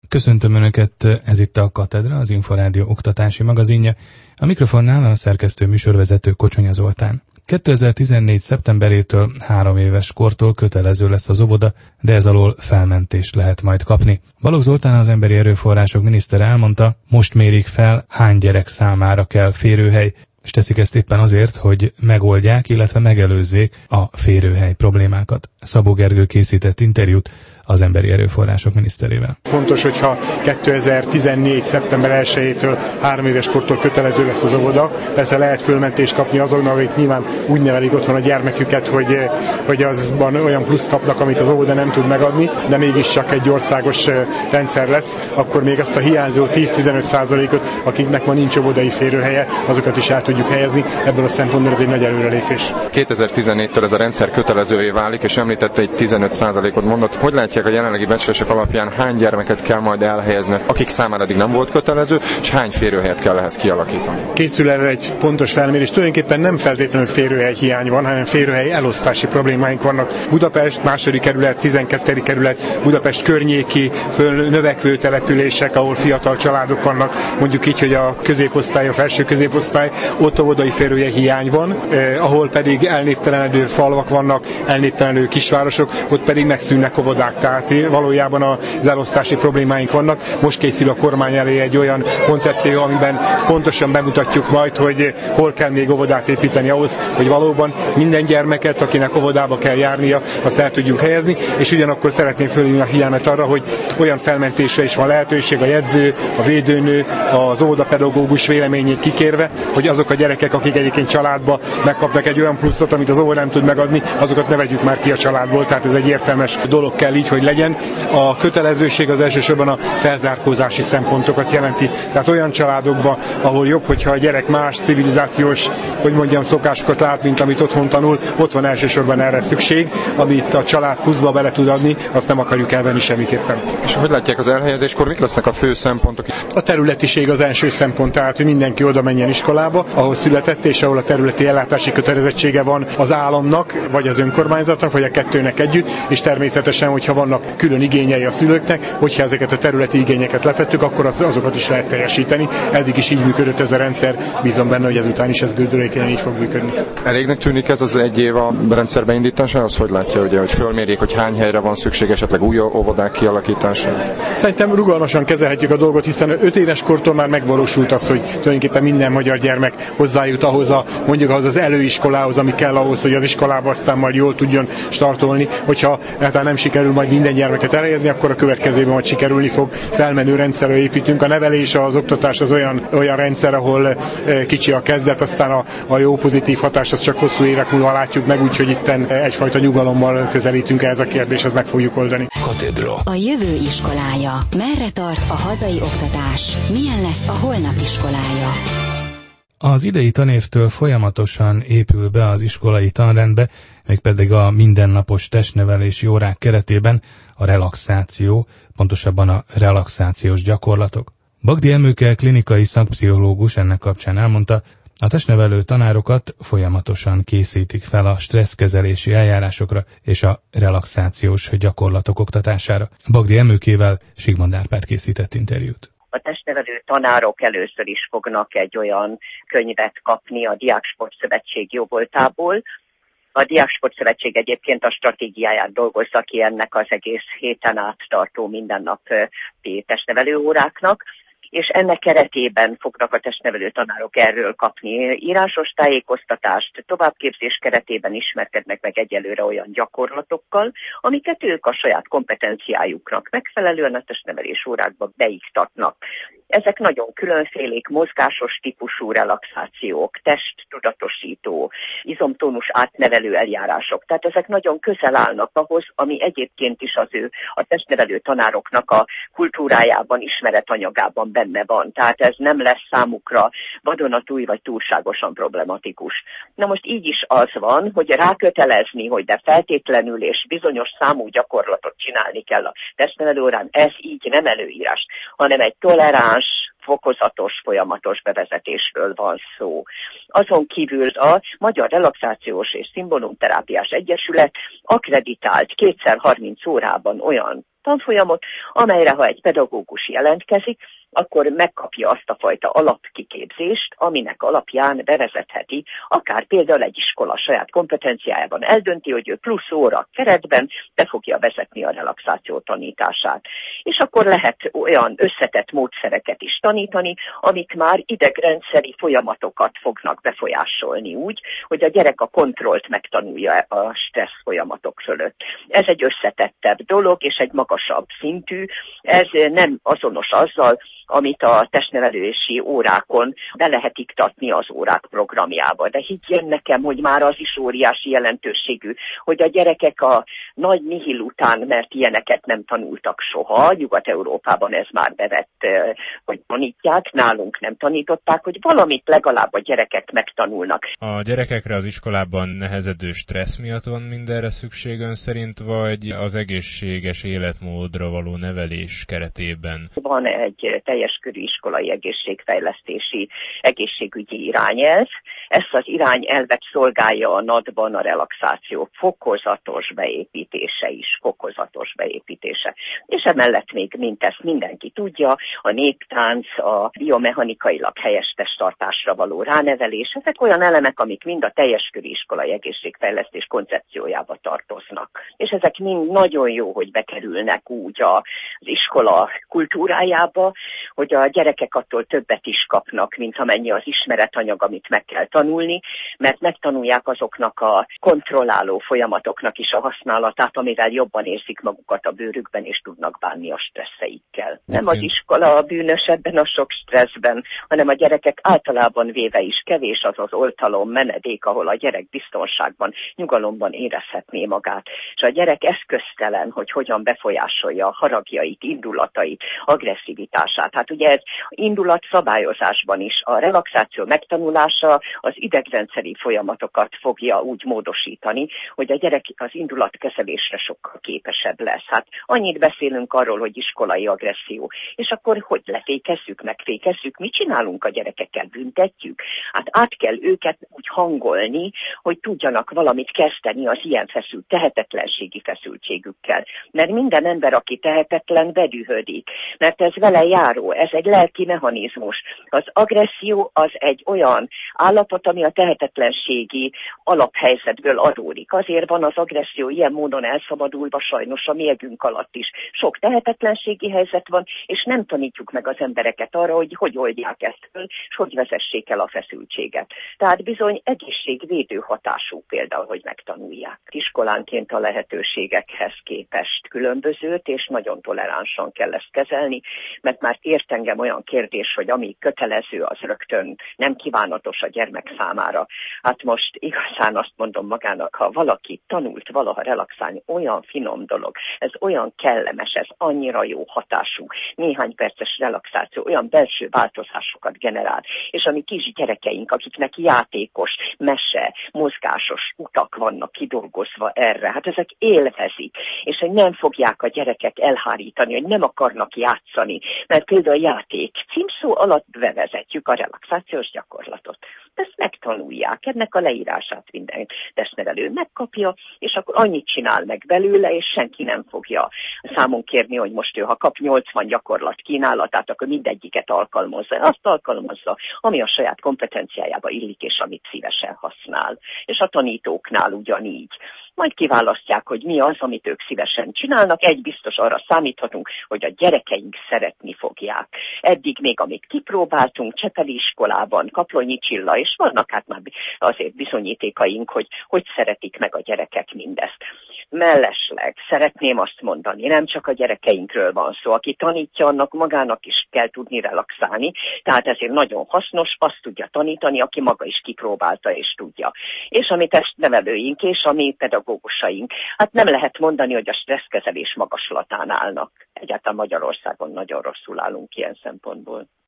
Köszöntöm Önöket, ez itt a Katedra, az Inforádió oktatási magazinja. A mikrofonnál a szerkesztő műsorvezető Kocsonya Zoltán. 2014. szeptemberétől 3 éves kortól kötelező lesz az óvoda, de ez alól felmentést lehet majd kapni. Balogh Zoltán, az Emberi Erőforrások minisztere elmondta, most mérik fel, hány gyerek számára kell férőhely, és teszik ezt éppen azért, hogy megoldják, illetve megelőzzék a férőhely problémákat. Szabó Gergő készített interjút az Emberi Erőforrások miniszterével. Fontos, hogyha 2014. szeptember 1-től 3 éves kortól kötelező lesz az óvoda, persze lehet fölmentést kapni azoknak, akik nyilván úgy nevelik otthon a gyermeküket, hogy azban olyan plusz kapnak, amit az óvoda nem tud megadni, de mégiscsak egy országos rendszer lesz, akkor még azt a hiányzó 10-15%-ot, akiknek ma nincs óvodai férőhelye, azokat is el tudjuk helyezni. Ebből a szempontból ez egy nagy előrelépés. 2014-től ez a rendszer kötelezővé válik, és említette, egy 15%-ot mondott. Hogy látják a jelenlegi becslések alapján, hány gyermeket kell majd elhelyezni, akik számára eddig nem volt kötelező, és hány férőhelyet kell ehhez kialakítani? Készül erre egy pontos felmérés. Tulajdonképpen nem feltétlenül férőhely hiány van, hanem férőhely elosztási problémáink vannak. Budapest, 2. kerület, 12. kerület, Budapest környéki növekvő települések, ahol fiatal családok vannak, mondjuk így, hogy a középosztály, a felső középosztály, ott óvodai férőhely hiány van, ahol pedig elnéptelenedő falvak vannak, elnéptelenedő kisvárosok, ott pedig megszűnnek óvodák. Tehát valójában az elosztási problémáink vannak. Most készül a kormány elé egy olyan koncepció, amiben pontosan bemutatjuk majd, hogy hol kell még óvodát építeni ahhoz, hogy valóban minden gyermeket, akinek óvodába kell járnia, azt el tudjuk helyezni, és ugyanakkor szeretném fölhívni a figyelmet arra, hogy olyan felmentésre is van lehetőség, a jegyző, a védőnő, az óvodapedagógus véleményét kikérve, hogy azok a gyerekek, akik egyébként családba megkapnak egy olyan pluszot, amit az óvoda nem tud megadni, azokat ne vegyük már ki a családból, tehát ez egy értelmes dolog kell így, hogy legyen. A kötelezőség az elsősorban a felzárkózási szempontokat jelenti. Tehát olyan családokban, ahol jobb, hogyha a gyerek más civilizációs, hogy mondjam, szokásokat lát, mint amit otthon tanul, ott van elsősorban erre szükség, amit a család pluszba bele tud adni, azt nem akarjuk elvenni semmiképpen. És hogy látják az elhelyezéskor, mik lesznek a fő szempontok? A területiség az első szempont, tehát hogy mindenki oda menjen iskolába, ahol született, és ahol a területi ellátási kötelezettsége van az államnak, vagy az önkormányzatnak, vagy a kettőnek együtt, és természetesen, hogyha vannak külön igényei a szülőknek, hogyha ezeket a területi igényeket lefettük, akkor azokat is lehet teljesíteni. Eddig is így működött ez a rendszer, bízom benne, hogy ezután is ez gördülékenyen így fog működni. Elégnek tűnik ez az 1 év a rendszer beindításához? Hogy látja, ugye, hogy fölmérjék, hogy hány helyre van szükség, esetleg új óvodák kialakítása? Szerintem rugalmasan kezelhetjük a dolgot, hiszen 5 éves kortól már megvalósult az, hogy tulajdonképpen minden magyar gyermek hozzájut ahhoz az előiskolához, ami kell ahhoz, hogy az iskolába aztán majd jól tudjon startolni. Hogyha hát nem sikerül majd minden gyermeket elhelyezni, akkor a következőben majd sikerülni fog. Felmenő rendszerre építünk. A nevelés, az oktatás az olyan rendszer, ahol kicsi a kezdet, aztán a jó pozitív hatás az csak hosszú évek múlva látjuk meg, úgyhogy itten egyfajta nyugalommal közelítünk ehhez a kérdéshez, meg fogjuk oldani. Katedra. A jövő iskolája. Merre tart a hazai oktatás? Milyen lesz a holnap iskolája? Az idei tanévtől folyamatosan épül be az iskolai tanrendbe, mégpedig a mindennapos testnevelési órák keretében a relaxáció, pontosabban a relaxációs gyakorlatok. Bagdi Emőke klinikai szakpszichológus ennek kapcsán elmondta, a testnevelő tanárokat folyamatosan készítik fel a stresszkezelési eljárásokra és a relaxációs gyakorlatok oktatására. Bagdi Emőkével Sigmond Árpád készített interjút. A testnevelő tanárok először is fognak egy olyan könyvet kapni a Diáksportszövetség jóvoltából. A Diáksportszövetség egyébként a stratégiáját dolgozza ki ennek az egész héten át tartó mindennapi testnevelő óráknak, és ennek keretében fognak a testnevelő tanárok erről kapni írásos tájékoztatást, továbbképzés keretében ismerkednek meg egyelőre olyan gyakorlatokkal, amiket ők a saját kompetenciájuknak megfelelően a testnevelés órákba beiktatnak. Ezek nagyon különfélék, mozgásos típusú relaxációk, testtudatosító, izomtónus átnevelő eljárások. Tehát ezek nagyon közel állnak ahhoz, ami egyébként is a testnevelő tanároknak a kultúrájában, ismeretanyagában benne van. Tehát ez nem lesz számukra vadonatúj vagy túlságosan problematikus. Na most így is az van, hogy rákötelezni, hogy de feltétlenül és bizonyos számú gyakorlatot csinálni kell a testnevelő órán, ez így nem előírás, hanem egy toleráns, fokozatos, folyamatos bevezetésről van szó. Azon kívül a Magyar Relaxációs és Szimbólumterápiás Egyesület akkreditált 2x30 órában olyan tanfolyamot, amelyre ha egy pedagógus jelentkezik, akkor megkapja azt a fajta alapkiképzést, aminek alapján bevezetheti, akár például egy iskola saját kompetenciájában eldönti, hogy ő plusz óra keretben be fogja vezetni a relaxáció tanítását. És akkor lehet olyan összetett módszereket is tanítani, amik már idegrendszeri folyamatokat fognak befolyásolni úgy, hogy a gyerek a kontrollt megtanulja a stressz folyamatok fölött. Ez egy összetettebb dolog, és egy magasabb szintű, ez nem azonos azzal, amit a testnevelési órákon be lehet iktatni az órák programjába. De higgyél nekem, hogy már az is óriási jelentőségű, hogy a gyerekek a nagy nihil után, mert ilyeneket nem tanultak soha, Nyugat-Európában ez már bevett, hogy tanítják, nálunk nem tanították, hogy valamit legalább a gyerekek megtanulnak. A gyerekekre az iskolában nehezedő stressz miatt van mindenre szükség ön szerint, vagy az egészséges életmódra való nevelés keretében? Van egy teljes körű iskolai egészségfejlesztési egészségügyi irányelv. Ezt az irányelvet szolgálja a NAD-ban a relaxáció fokozatos beépítése. És emellett még, mint ezt mindenki tudja, a néptánc, a biomechanikailag helyes testtartásra való ránevelés, ezek olyan elemek, amik mind a teljes körű iskolai egészségfejlesztés koncepciójába tartoznak. És ezek mind nagyon jó, hogy bekerülnek úgy az iskola kultúrájába, hogy a gyerekek attól többet is kapnak, mint amennyi az ismeretanyag, amit meg kell tanulni, mert megtanulják azoknak a kontrolláló folyamatoknak is a használatát, amivel jobban érzik magukat a bőrükben, és tudnak bánni a stresszeikkel. Nem az iskola a bűnös ebben a sok stresszben, hanem a gyerekek általában véve is kevés az az oltalom, menedék, ahol a gyerek biztonságban, nyugalomban érezhetné magát. És a gyerek eszköztelen, hogy hogyan befolyásolja a haragjait, indulatait, agresszivitását. Hát ugye ez indulatszabályozásban is a relaxáció megtanulása az idegrendszeri folyamatokat fogja úgy módosítani, hogy a gyerek az indulatkezelésre sokkal képesebb lesz. Hát annyit beszélünk arról, hogy iskolai agresszió, és akkor hogy lefékezzük, megfékezzük, mit csinálunk a gyerekekkel, büntetjük? Hát át kell őket úgy hangolni, hogy tudjanak valamit kezdeni az ilyen tehetetlenségi feszültségükkel. Mert minden ember, aki tehetetlen, bedühödik, mert ez vele járó, ez egy lelki mechanizmus. Az agresszió az egy olyan állapot, ami a tehetetlenségi alaphelyzetből adódik. Azért van az agresszió ilyen módon elszabadulva sajnos a mérgünk alatt is. Sok tehetetlenségi helyzet van, és nem tanítjuk meg az embereket arra, hogy hogy oldják ezt föl, és hogy vezessék el a feszültséget. Tehát bizony egészségvédő hatású például, hogy megtanulják. Iskolánként a lehetőségekhez képest különbözőt, és nagyon toleránsan kell ezt kezelni, mert már ért engem olyan kérdés, hogy ami kötelező, az rögtön nem kívánatos a gyermek számára. Hát most igazán azt mondom magának, ha valaki tanult valaha relaxálni, olyan finom dolog, ez olyan kellemes, ez annyira jó hatású, néhány perces relaxáció, olyan belső változásokat generál, és a mi kis gyerekeink, akiknek játékos, mese, mozgásos utak vannak kidolgozva erre, hát ezek élvezik, és hogy nem fogják a gyerekek elhárítani, hogy nem akarnak játszani, mert például a játék címszó alatt bevezetjük a relaxációs gyakorlatot. Ezt megtanulják, ennek a leírását minden testnevelő megkapja, és akkor annyit csinál meg belőle, és senki nem fogja számon kérni, hogy most ő, ha kap 80 gyakorlat kínálatát, akkor mindegyiket alkalmazza. Azt alkalmazza, ami a saját kompetenciájába illik, és amit szívesen használ. És a tanítóknál ugyanígy. Majd kiválasztják, hogy mi az, amit ők szívesen csinálnak. Egy biztos, arra számíthatunk, hogy a gyerekeink szeretni fogják. Eddig még, amit kipróbáltunk Csepeli iskolában, Kaplonyi Csilla, és vannak hát már azért bizonyítékaink, hogy szeretik meg a gyerekek mindezt. Mellesleg szeretném azt mondani, nem csak a gyerekeinkről van szó, aki tanítja, annak magának is kell tudni relaxálni, tehát ezért nagyon hasznos, azt tudja tanítani, aki maga is kipróbálta és tudja. És a mi testnevelőink és a mi pedagógusaink, hát nem lehet mondani, hogy a stresszkezelés magaslatán állnak. Egyáltalán Magyarországon nagyon rosszul állunk ilyen szempontból.